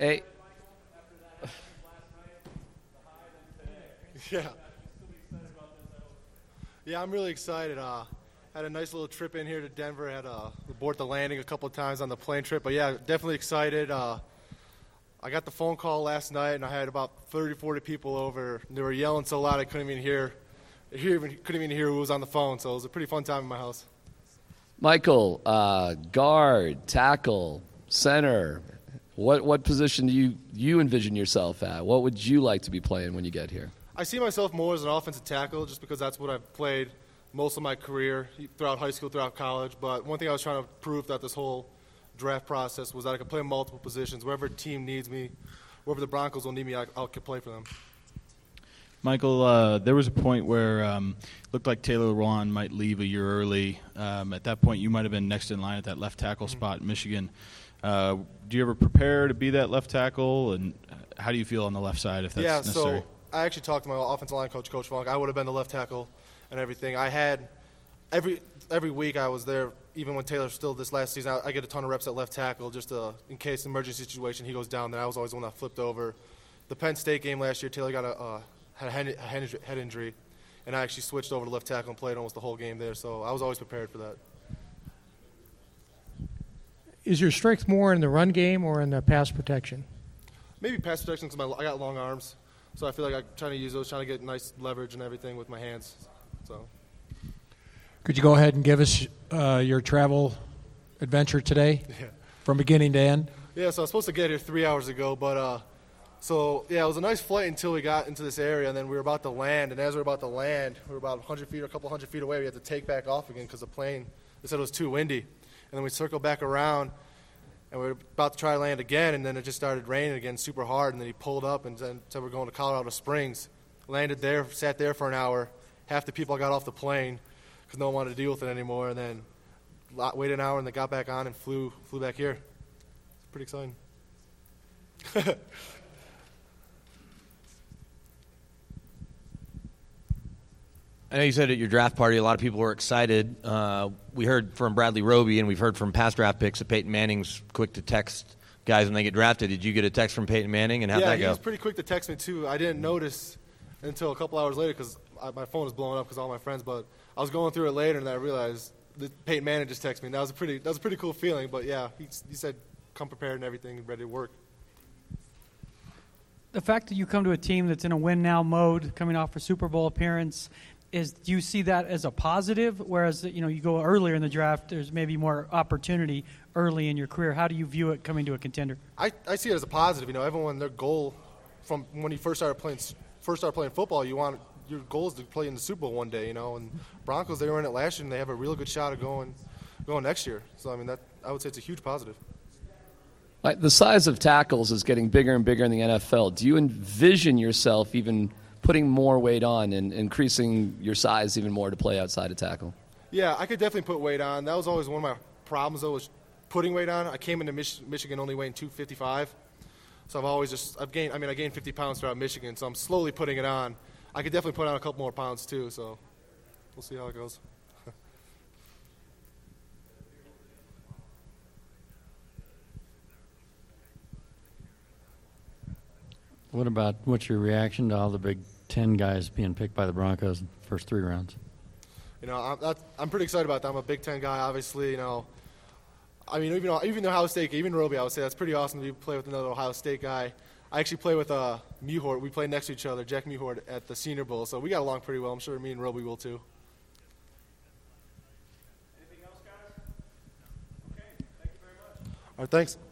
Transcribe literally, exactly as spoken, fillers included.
Hey. Yeah. Yeah, I'm really excited. Uh, had a nice little trip in here to Denver. Had uh, aboard the landing a couple of times on the plane trip. But yeah, definitely excited. Uh, I got the phone call last night, and I had about thirty, forty people over. And they were yelling so loud I couldn't even hear. hear couldn't even hear who was on the phone. So it was a pretty fun time in my house. Michael, uh, guard, tackle, center. What what position do you you envision yourself at? What would you like to be playing when you get here? I see myself more as an offensive tackle just because that's what I've played most of my career throughout high school, throughout college. But one thing I was trying to prove throughout this whole draft process was that I could play multiple positions. Wherever team needs me, wherever the Broncos will need me, I, I can play for them. Michael, uh, there was a point where um, it looked like Taylor Lewan might leave a year early. Um, at that point, you might have been next in line at that left tackle mm-hmm. spot in Michigan. Uh, do you ever prepare to be that left tackle, and how do you feel on the left side if that's yeah, necessary? So I actually talked to my offensive line coach, Coach Funk. I would have been the left tackle and everything. I had every every week I was there, even when Taylor still this last season. I, I get a ton of reps at left tackle just to, in case emergency situation he goes down. Then I was always the one that flipped over. The Penn State game last year, Taylor got a uh, had a head, a head injury, and I actually switched over to left tackle and played almost the whole game there. So I was always prepared for that. Is your strength more in the run game or in the pass protection? Maybe pass protection because I got long arms. So I feel like I'm trying to use those, trying to get nice leverage and everything with my hands. So, could you go ahead and give us uh, your travel adventure today, yeah. from beginning to end? Yeah, so I was supposed to get here three hours ago, but uh, so yeah, it was a nice flight until we got into this area, and then we were about to land. And as we were about to land, we were about one hundred feet or a couple hundred feet away. We had to take back off again because the plane, they said it was too windy. And then we circled back around. And we were about to try to land again, and then it just started raining again super hard, and then he pulled up and then said we're going to Colorado Springs. Landed there, sat there for an hour. Half the people got off the plane because no one wanted to deal with it anymore, and then waited an hour and then got back on and flew flew back here. It's pretty exciting. I know you said at your draft party a lot of people were excited. Uh, we heard from Bradley Roby, and we've heard from past draft picks that Peyton Manning's quick to text guys when they get drafted. Did you get a text from Peyton Manning, and how'd yeah, that go? Yeah, he was pretty quick to text me, too. I didn't notice until a couple hours later because my phone was blowing up because all my friends, but I was going through it later, and I realized that Peyton Manning just texted me. And that was a pretty, that was a pretty cool feeling, but, yeah, he, he said come prepared and everything, ready to work. The fact that you come to a team that's in a win-now mode, coming off a Super Bowl appearance, is do you see that as a positive? Whereas, you know, you go earlier in the draft, there's maybe more opportunity early in your career. How do you view it coming to a contender? I, I see it as a positive. You know, everyone, their goal from when you first started playing first started playing football, you want your goal is to play in the Super Bowl one day. You know, and Broncos, they were in it last year, and they have a real good shot of going going next year. So I mean, that I would say it's a huge positive. Like the size of tackles is getting bigger and bigger in the N F L. Do you envision yourself even putting more weight on and increasing your size even more to play outside of tackle? Yeah, I could definitely put weight on. That was always one of my problems, though, was putting weight on. I came into Mich- Michigan only weighing two fifty-five. So I've always just, I've gained, I mean, I gained fifty pounds throughout Michigan, so I'm slowly putting it on. I could definitely put on a couple more pounds, too, so we'll see how it goes. What about, what's your reaction to all the Big Ten guys being picked by the Broncos in the first three rounds? You know, I'm, that's, I'm pretty excited about that. I'm a Big Ten guy, obviously. You know, I mean, even even Ohio State, even Roby, I would say that's pretty awesome to play with another Ohio State guy. I actually play with uh, Muhort. We play next to each other, Jack Muhort, at the Senior Bowl, so we got along pretty well. I'm sure me and Roby will too. Anything else, guys? Okay, thank you very much. All right, thanks.